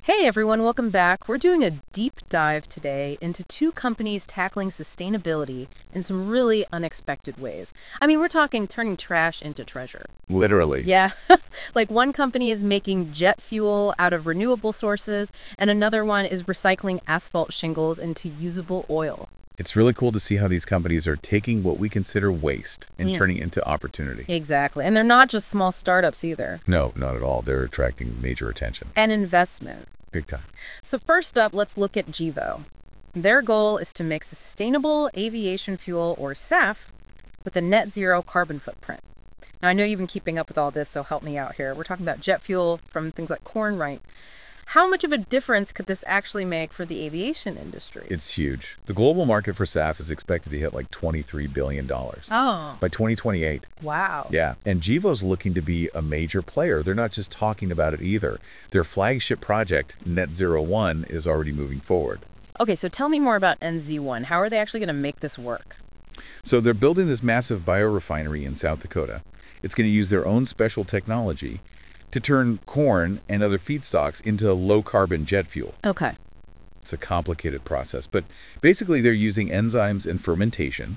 Hey everyone, welcome back. We're doing a deep dive today into two companies tackling sustainability in some really unexpected ways. I mean, we're talking turning trash into treasure. Literally. Yeah, like one company is making jet fuel out of renewable sources, and another one is recycling asphalt shingles into usable oil. It's really cool to see how these companies are taking what we consider waste and Yeah. turning it into opportunity. Exactly. And they're not just small startups either. No, not at all. They're attracting major attention. And investment. Big time. So first up, let's look at Gevo. Their goal is to make sustainable aviation fuel, or SAF, with a net zero carbon footprint. Now, I know you've been keeping up with all this, so help me out here. We're talking about jet fuel from things like corn, right? How much of a difference could this actually make for the aviation industry? It's huge. The global market for SAF is expected to hit like $23 billion Oh, by 2028. wow. Yeah, and Gevo's looking to be a major player. They're not just talking about it either. Their flagship project, Net Zero One, is already moving forward. Okay, so tell me more about NZ1. How are they actually going to make this work? So they're building this massive biorefinery in South Dakota. It's going to use their own special technology to turn corn and other feedstocks into low-carbon jet fuel. Okay. It's a complicated process, but basically they're using enzymes and fermentation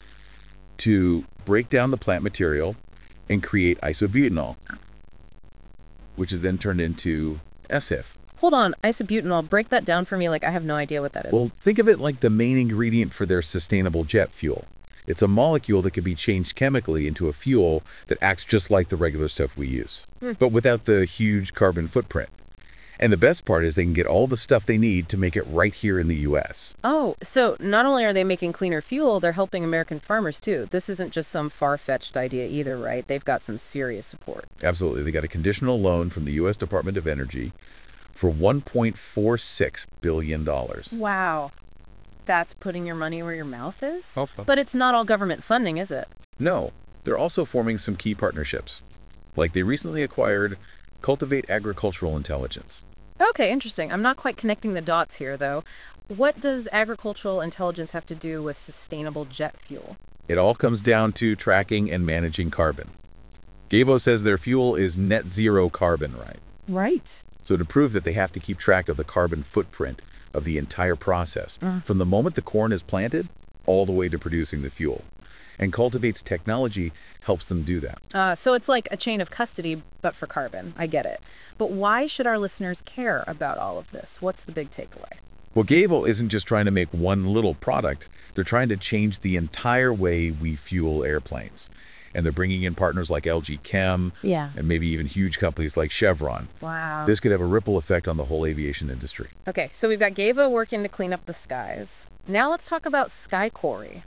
to break down the plant material and create isobutanol, which is then turned into SIF. Hold on, isobutanol, break that down for me. Like, I have no idea what that is. Well, think of it like the main ingredient for their sustainable jet fuel. It's a molecule that can be changed chemically into a fuel that acts just like the regular stuff we use, but without the huge carbon footprint. And the best part is they can get all the stuff they need to make it right here in the US. Oh, so not only are they making cleaner fuel, they're helping American farmers too. This isn't just some far-fetched idea either, right? They've got some serious support. Absolutely. They got a conditional loan from the US Department of Energy for $1.46 billion. Wow. That's putting your money where your mouth is? Okay. But it's not all government funding, is it? No, they're also forming some key partnerships. Like they recently acquired Cultivate Agricultural Intelligence. Okay, interesting. I'm not quite connecting the dots here, though. What does agricultural intelligence have to do with sustainable jet fuel? It all comes down to tracking and managing carbon. Gevo says their fuel is net zero carbon, right? Right. So to prove that they have to keep track of the carbon footprint of the entire process, from the moment the corn is planted all the way to producing the fuel. And Cultivate's technology helps them do that. So it's like a chain of custody, but for carbon. I get it. But why should our listeners care about all of this? What's the big takeaway? Well, Gevo isn't just trying to make one little product, they're trying to change the entire way we fuel airplanes. And they're bringing in partners like LG Chem Yeah. and maybe even huge companies like Chevron. Wow. This could have a ripple effect on the whole aviation industry. Okay, so we've got Geva working to clean up the skies. Now let's talk about Sky Quarry,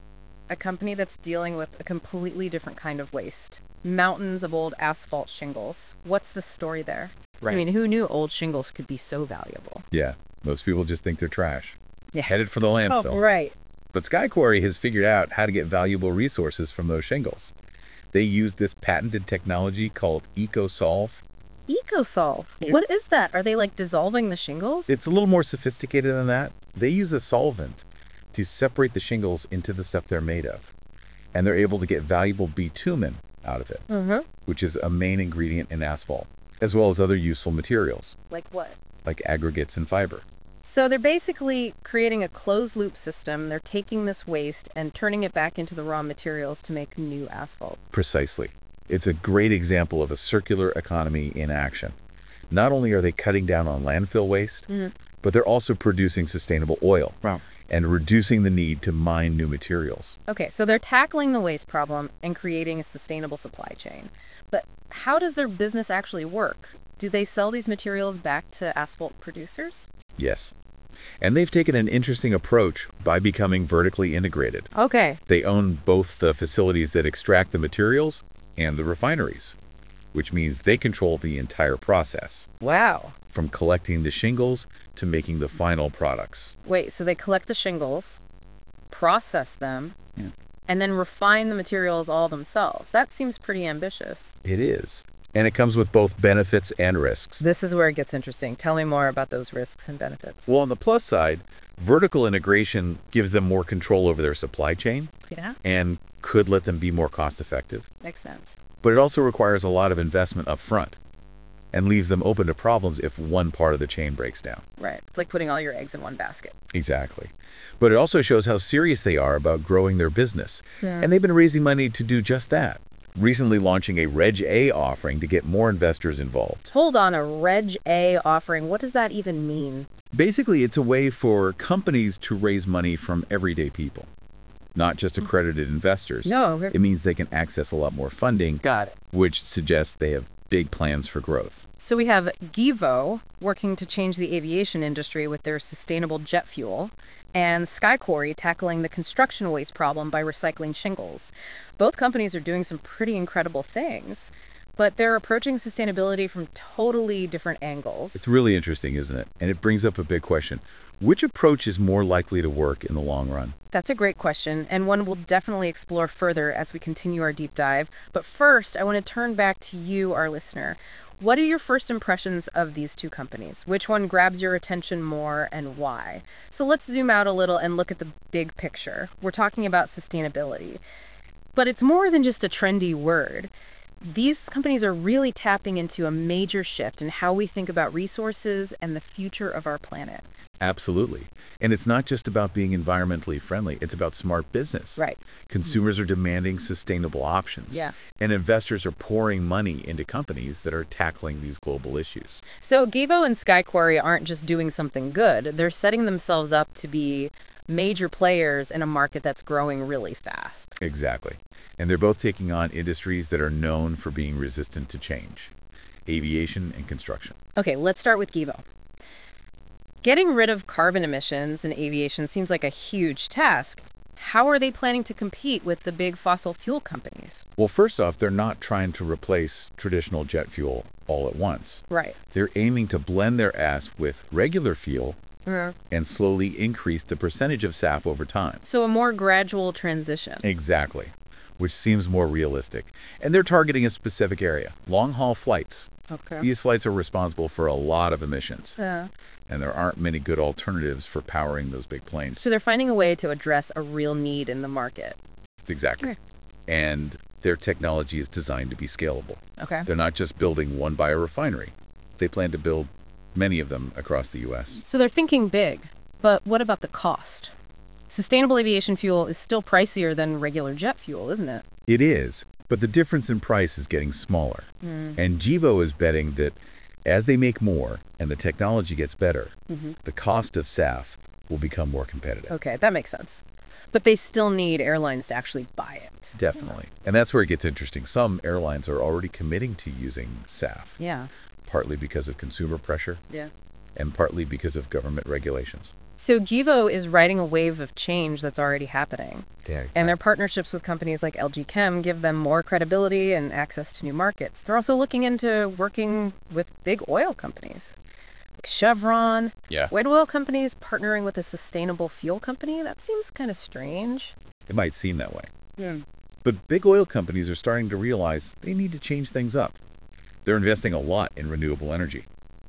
a company that's dealing with a completely different kind of waste. Mountains of old asphalt shingles. What's the story there? I mean, who knew old shingles could be so valuable? Yeah, most people just think they're trash, Yeah. headed for the landfill. Right. But Sky Quarry has figured out how to get valuable resources from those shingles. They use this patented technology called EcoSolve. EcoSolve. What is that? Are they like dissolving the shingles? It's a little more sophisticated than that. They use a solvent to separate the shingles into the stuff they're made of. And they're able to get valuable bitumen out of it, which is a main ingredient in asphalt, as well as other useful materials, Like what? like aggregates and fiber. So they're basically creating a closed loop system. They're taking this waste and turning it back into the raw materials to make new asphalt. Precisely. It's a great example of a circular economy in action. Not only are they cutting down on landfill waste, but they're also producing sustainable oil and reducing the need to mine new materials. Okay, so they're tackling the waste problem and creating a sustainable supply chain. But how does their business actually work? Do they sell these materials back to asphalt producers? Yes. And they've taken an interesting approach by becoming vertically integrated. Okay. They own both the facilities that extract the materials and the refineries, which means they control the entire process, Wow. from collecting the shingles to making the final products. Wait, so they collect the shingles, process them, and then refine the materials all themselves. That seems pretty ambitious. It is. And it comes with both benefits and risks. This is where it gets interesting. Tell me more about those risks and benefits. Well, on the plus side, vertical integration gives them more control over their supply chain Yeah, and could let them be more cost effective. makes sense. But it also requires a lot of investment up front. and leaves them open to problems if one part of the chain breaks down. Right. It's like putting all your eggs in one basket. Exactly. But it also shows how serious they are about growing their business. Yeah. And they've been raising money to do just that. Recently launching a Reg A offering to get more investors involved. Hold on, a Reg A offering. What does that even mean? Basically, it's a way for companies to raise money from everyday people, not just accredited investors. No. It means they can access a lot more funding, Got it. which suggests they have big plans for growth. So we have Gevo working to change the aviation industry with their sustainable jet fuel, and Sky Quarry tackling the construction waste problem by recycling shingles. Both companies are doing some pretty incredible things, but they're approaching sustainability from totally different angles. It's really interesting, isn't it? And it brings up a big question. Which approach is more likely to work in the long run? That's a great question, and one we'll definitely explore further as we continue our deep dive. But first, I want to turn back to you, our listener. What are your first impressions of these two companies? Which one grabs your attention more and why? So let's zoom out a little and look at the big picture. We're talking about sustainability. But it's more than just a trendy word. These companies are really tapping into a major shift in how we think about resources and the future of our planet. Absolutely. And it's not just about being environmentally friendly, it's about smart business. Right. Consumers are demanding sustainable options. Yeah. And investors are pouring money into companies that are tackling these global issues. So Gevo and Sky Quarry aren't just doing something good, they're setting themselves up to be major players in a market that's growing really fast. Exactly. And they're both taking on industries that are known for being resistant to change: aviation and construction. Okay, let's start with Gevo. Getting rid of carbon emissions in aviation seems like a huge task. How are they planning to compete with the big fossil fuel companies? Well, first off, they're not trying to replace traditional jet fuel all at once. Right. They're aiming to blend their SAF with regular fuel Yeah. and slowly increase the percentage of SAF over time. So a more gradual transition. Exactly, which seems more realistic. And they're targeting a specific area: long-haul flights. Okay. These flights are responsible for a lot of emissions, Yeah. and there aren't many good alternatives for powering those big planes. So they're finding a way to address a real need in the market. Exactly. Okay. And their technology is designed to be scalable. Okay. They're not just building one biorefinery. They plan to build many of them across the U.S. So they're thinking big. But what about the cost? Sustainable aviation fuel is still pricier than regular jet fuel, isn't it? It is, but the difference in price is getting smaller. And Gevo is betting that as they make more and the technology gets better, the cost of SAF will become more competitive. Okay, that makes sense. But they still need airlines to actually buy it. Definitely. And that's where it gets interesting. Some airlines are already committing to using SAF, Yeah. partly because of consumer pressure Yeah. and partly because of government regulations. So Gevo is riding a wave of change that's already happening. And their partnerships with companies like LG Chem give them more credibility and access to new markets. They're also looking into working with big oil companies, like Chevron. Yeah. White oil companies partnering with a sustainable fuel company? That seems kind of strange. It might seem that way. Yeah. But big oil companies are starting to realize they need to change things up. They're investing a lot in renewable energy,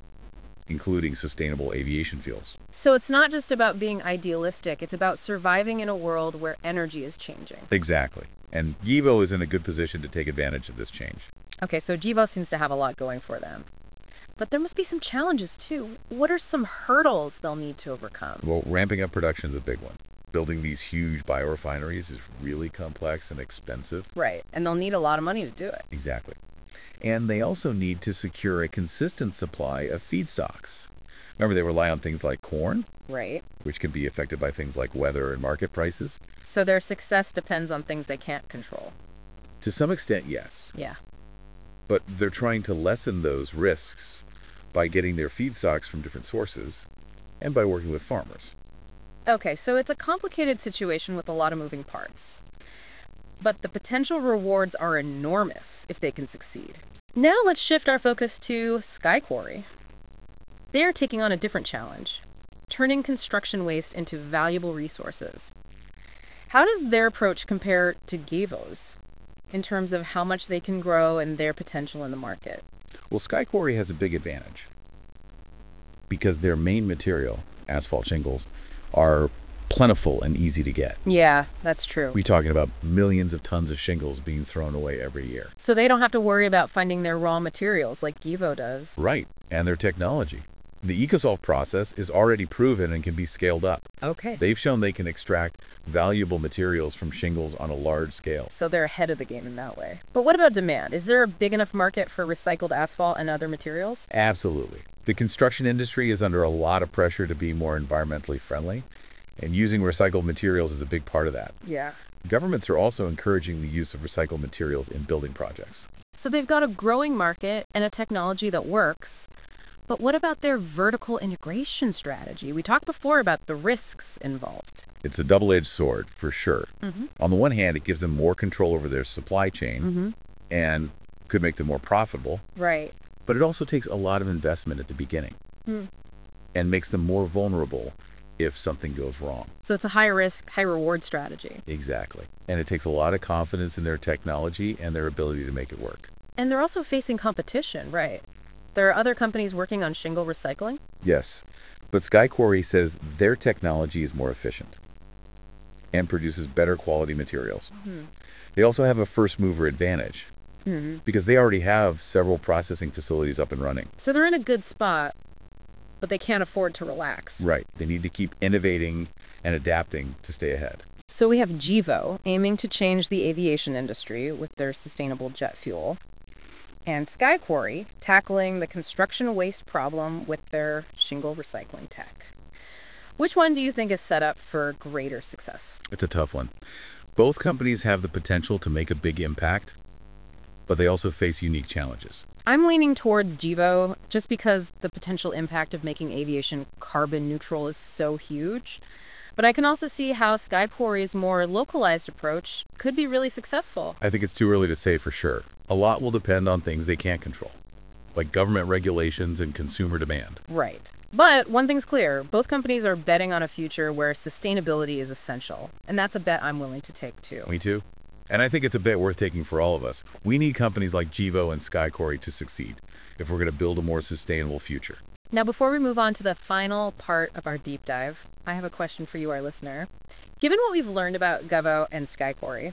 including sustainable aviation fuels. So it's not just about being idealistic, it's about surviving in a world where energy is changing. Exactly. And Gevo is in a good position to take advantage of this change. Okay, so Gevo seems to have a lot going for them. But there must be some challenges too. What are some hurdles they'll need to overcome? Well, ramping up production is a big one. Building these huge biorefineries is really complex and expensive. Right, and they'll need a lot of money to do it. Exactly. And they also need to secure a consistent supply of feedstocks. Remember, they rely on things like corn, Right. which can be affected by things like weather and market prices. So their success depends on things they can't control. To some extent, yes. Yeah. But they're trying to lessen those risks by getting their feedstocks from different sources and by working with farmers. Okay, so it's a complicated situation with a lot of moving parts. But the potential rewards are enormous if they can succeed. Now let's shift our focus to Sky Quarry. They're taking on a different challenge, turning construction waste into valuable resources. How does their approach compare to Gevo's in terms of how much they can grow and their potential in the market? Well, Sky Quarry has a big advantage because their main material, asphalt shingles, are plentiful and easy to get. Yeah, that's true. We're talking about millions of tons of shingles being thrown away every year. So they don't have to worry about finding their raw materials like Gevo does. Right, and their technology. The EcoSolve process is already proven and can be scaled up. Okay. They've shown they can extract valuable materials from shingles on a large scale. So they're ahead of the game in that way. But what about demand? Is there a big enough market for recycled asphalt and other materials? Absolutely. The construction industry is under a lot of pressure to be more environmentally friendly, and using recycled materials is a big part of that. Yeah. Governments are also encouraging the use of recycled materials in building projects. So they've got a growing market and a technology that works. But what about their vertical integration strategy? We talked before about the risks involved. It's a double-edged sword, for sure. Mm-hmm. On the one hand, it gives them more control over their supply chain and could make them more profitable, Right. but it also takes a lot of investment at the beginning and makes them more vulnerable if something goes wrong. So it's a high risk, high reward strategy. Exactly. And it takes a lot of confidence in their technology and their ability to make it work. And they're also facing competition, right? There are other companies working on shingle recycling. Yes, but Sky Quarry says their technology is more efficient and produces better quality materials. They also have a first mover advantage because they already have several processing facilities up and running. So they're in a good spot, but they can't afford to relax. Right. They need to keep innovating and adapting to stay ahead. So we have Gevo aiming to change the aviation industry with their sustainable jet fuel, and Sky Quarry tackling the construction waste problem with their shingle recycling tech. Which one do you think is set up for greater success? It's a tough one. Both companies have the potential to make a big impact, but they also face unique challenges. I'm leaning towards Gevo just because the potential impact of making aviation carbon neutral is so huge. But I can also see how Sky Quarry's more localized approach could be really successful. I think it's too early to say for sure. A lot will depend on things they can't control, like government regulations and consumer demand. Right. But one thing's clear, both companies are betting on a future where sustainability is essential. And that's a bet I'm willing to take too. Me too. And I think it's a bet worth taking for all of us. We need companies like Gevo and Sky Quarry to succeed if we're going to build a more sustainable future. Now, before we move on to the final part of our deep dive, I have a question for you, our listener. Given what we've learned about Gevo and Sky Quarry,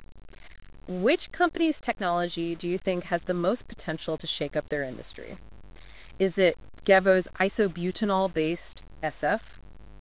which company's technology do you think has the most potential to shake up their industry? Is it Gevo's isobutanol-based SF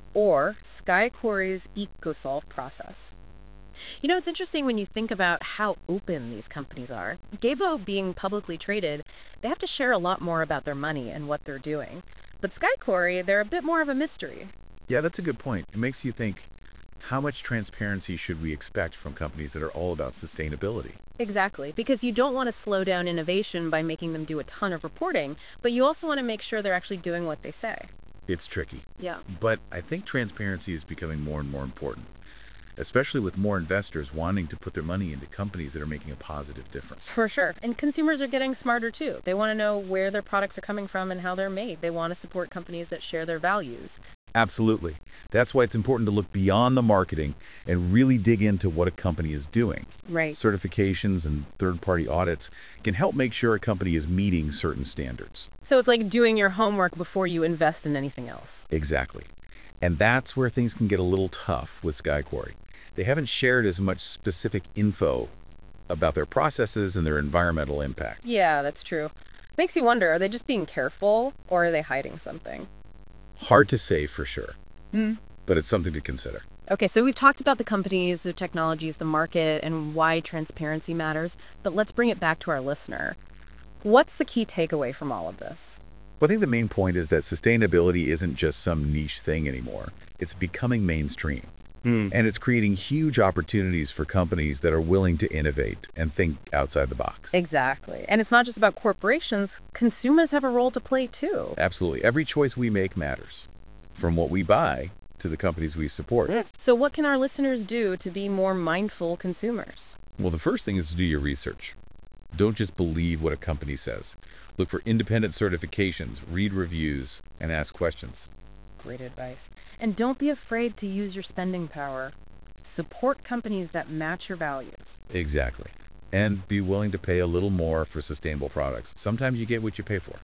or Sky Quarry's EcoSolve process? You know, it's interesting when you think about how open these companies are. Gevo being publicly traded, they have to share a lot more about their money and what they're doing. But Sky Quarry, they're a bit more of a mystery. Yeah, that's a good point. It makes you think, how much transparency should we expect from companies that are all about sustainability? Exactly, because you don't want to slow down innovation by making them do a ton of reporting, but you also want to make sure they're actually doing what they say. It's tricky. Yeah. But I think transparency is becoming more and more important, especially with more investors wanting to put their money into companies that are making a positive difference. For sure. And consumers are getting smarter too. They want to know where their products are coming from and how they're made. They want to support companies that share their values. Absolutely. That's why it's important to look beyond the marketing and really dig into what a company is doing. Right. Certifications and third-party audits can help make sure a company is meeting certain standards. So it's like doing your homework before you invest in anything else. Exactly. And that's where things can get a little tough with Sky Quarry. They haven't shared as much specific info about their processes and their environmental impact. Yeah, that's true. Makes you wonder, are they just being careful or are they hiding something? Hard to say for sure, but it's something to consider. Okay, so we've talked about the companies, the technologies, the market, and why transparency matters, but let's bring it back to our listener. What's the key takeaway from all of this? Well, I think the main point is that sustainability isn't just some niche thing anymore. It's becoming mainstream. And it's creating huge opportunities for companies that are willing to innovate and think outside the box. Exactly. And it's not just about corporations. Consumers have a role to play too. Absolutely. Every choice we make matters, from what we buy to the companies we support. So what can our listeners do to be more mindful consumers? Well, the first thing is to do your research. Don't just believe what a company says. Look for independent certifications, read reviews, and ask questions. Great advice. And don't be afraid to use your spending power. Support companies that match your values. Exactly. And be willing to pay a little more for sustainable products. Sometimes you get what you pay for.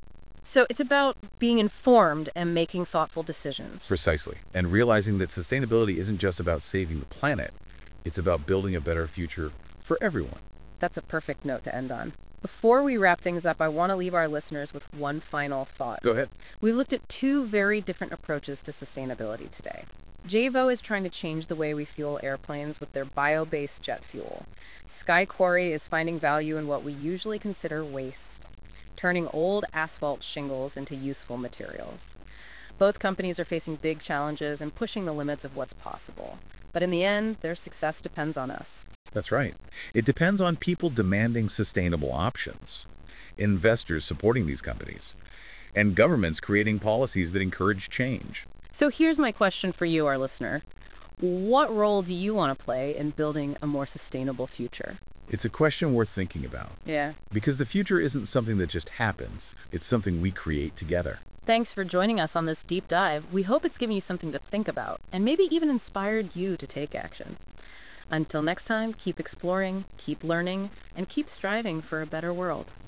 So it's about being informed and making thoughtful decisions. Precisely. And realizing that sustainability isn't just about saving the planet, it's about building a better future for everyone. That's a perfect note to end on. Before we wrap things up, I want to leave our listeners with one final thought. Go ahead. We've looked at two very different approaches to sustainability today. JVO is trying to change the way we fuel airplanes with their bio-based jet fuel. Sky Quarry is finding value in what we usually consider waste, turning old asphalt shingles into useful materials. Both companies are facing big challenges and pushing the limits of what's possible. But in the end, their success depends on us. That's right. It depends on people demanding sustainable options, investors supporting these companies, and governments creating policies that encourage change. So here's my question for you, our listener. What role do you want to play in building a more sustainable future? It's a question worth thinking about, Yeah. because the future isn't something that just happens, it's something we create together. Thanks for joining us on this deep dive. We hope it's given you something to think about and maybe even inspired you to take action. Until next time, keep exploring, keep learning, and keep striving for a better world.